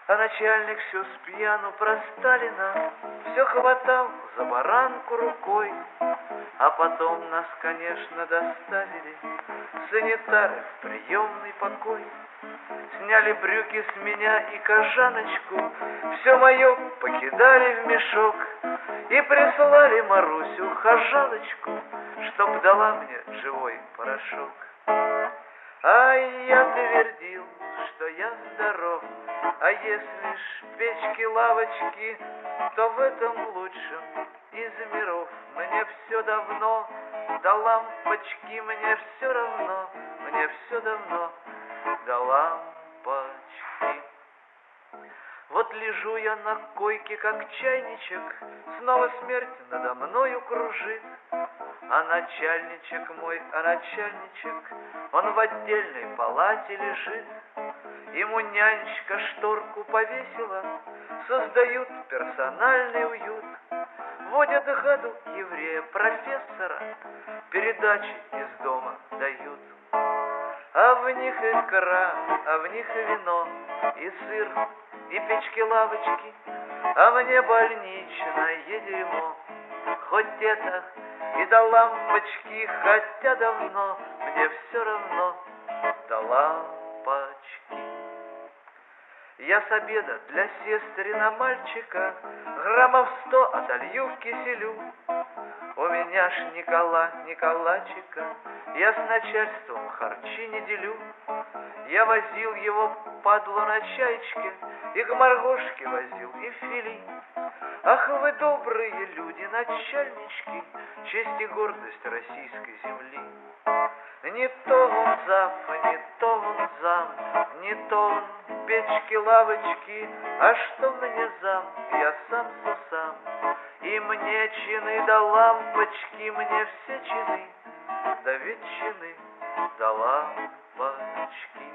А начальник все с пьяну про Сталина все хватал за баранку рукой. А потом нас, конечно, доставили санитары в приемный покой. Сняли брюки с меня и кожаночку, все мое покидали в мешок и прислали Марусю хожалочку, чтоб дала мне живой порошок. А я твердил, что я здоров, а если ж печки-лавочки, то в этом лучшем из миров мне все давно, до лампочки мне все равно, мне все давно, до лампочки. Вот лежу я на койке, как чайничек, снова смерть надо мною кружит. А начальничек мой, он в отдельной палате лежит. Ему нянечка шторку повесила, создают персональный уют. Водят гаду еврея-профессора, передачи из дома дают. А в них икра, а в них вино, и сыр, и печки-лавочки, а мне больничное дерьмо. Хоть это и до лампочки, хотя давно мне все равно до лампочки. Я с обеда для сестрина мальчика граммов 100 отолью в киселю. У меня ж Николачика, я с начальством харчи не делю. Я возил его, падлу, на чаечке, и к Маргошке возил, и в фили. Ах, вы добрые люди, начальнички, честь и гордость российской земли. Не то он зав, не то он зам, не то он печки-лавочки, а что мне зам, я сам сусам. И мне чины до лампочки, мне все чины, да ведь чины до лампочки.